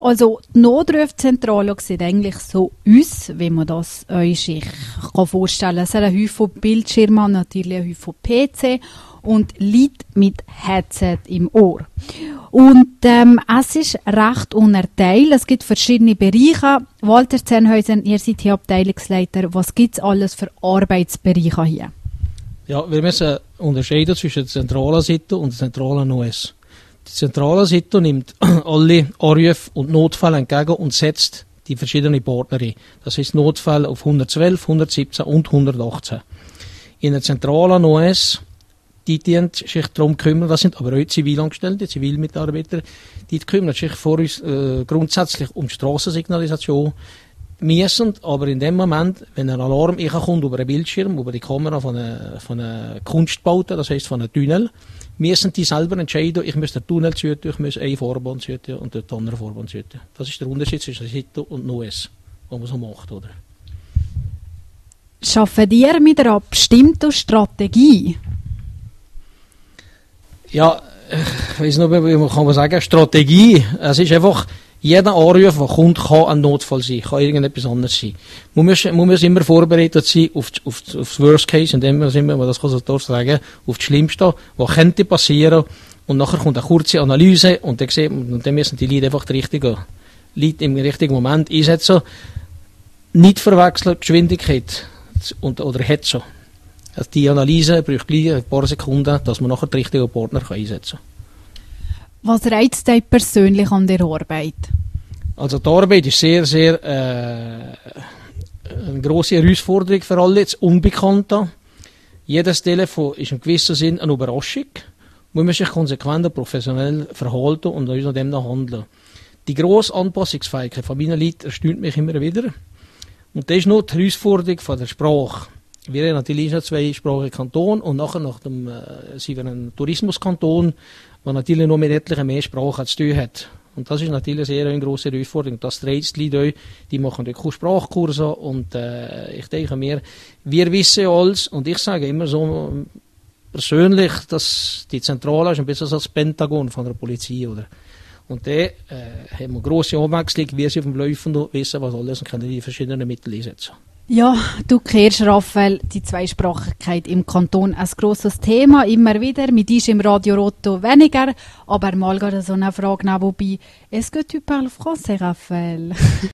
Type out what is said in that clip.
Also die Notrufzentrale sieht eigentlich so aus, wie man das sich vorstellen kann. Es hat einen Haufen von Bildschirmen, natürlich einen Haufen von PC und Leute mit Headset im Ohr. Und es ist recht unterteilt. Es gibt verschiedene Bereiche. Walter Zernhäusen, ihr seid hier Abteilungsleiter. Was gibt es alles für Arbeitsbereiche hier? Ja, wir müssen unterscheiden zwischen der zentralen Seite und der zentralen OS. Die zentrale Seite nimmt alle Anrufe und Notfälle entgegen und setzt die verschiedenen Partner ein. Das heißt Notfälle auf 112, 117 und 118. In der zentralen OS, die sich darum kümmern, das sind aber auch Zivilangestellte, Zivilmitarbeiter, die kümmern sich vor uns grundsätzlich um Strassensignalisation, müssen aber in dem Moment, wenn ein Alarm kommt über einen Bildschirm, über die Kamera von einer Kunstbaute, das heisst von einem Tunnel, müssen die selber entscheiden, ich muss den Tunnel züten, ich muss eine Fahrbahn züten und die andere Fahrbahn züten. Das ist der Unterschied zwischen Sito und NOS, was man so macht, oder? Schaffen ihr mit einer bestimmten Strategie? Ja, ich weiss nicht, wie man sagen, Strategie. Es ist einfach, jeder Anruf, der kommt, kann ein Notfall sein, kann irgendetwas anderes sein. Man muss immer vorbereitet sein auf das Worst Case, indem man das kann so sagen, auf das Schlimmste, was könnte passieren. Und nachher kommt eine kurze Analyse und dann müssen die Leute einfach die richtigen Leute im richtigen Moment einsetzen. Nicht verwechseln, Geschwindigkeit oder Hetze. Also die Analyse braucht gleich ein paar Sekunden, dass man nachher den richtigen Partner einsetzen kann. Was reizt dich persönlich an der Arbeit? Also die Arbeit ist sehr, sehr eine grosse Herausforderung für alle, das Unbekannte. Jedes Telefon ist in gewissem Sinn eine Überraschung. Man muss sich konsequent und professionell verhalten und uns nach dem handeln. Die grosse Anpassungsfähigkeit von meinen Leuten erstaunt mich immer wieder. Und das ist noch die Herausforderung von der Sprache. Wir haben natürlich einen zweisprachigen Kanton und nachher sind wir ein Tourismuskanton, der natürlich noch mit etlichen mehr Sprachen zu tun hat. Und das ist natürlich sehr eine grosse Herausforderung. Das trägt die Leute, die machen auch Sprachkurse und ich denke mir, wir wissen ja alles und ich sage immer so persönlich, dass die Zentrale ist ein bisschen so das Pentagon von der Polizei, oder? Und da haben wir grosse Abwechslung, wir sind auf dem Laufenden, wissen was alles und können die verschiedenen Mittel einsetzen. Ja, du kennst, Raphael, die Zweisprachigkeit im Kanton ein grosses Thema, immer wieder. Mit uns im Radio Roto weniger, aber mal gerade so eine Frage nebenbei. Est-ce que tu parles français, Raphael?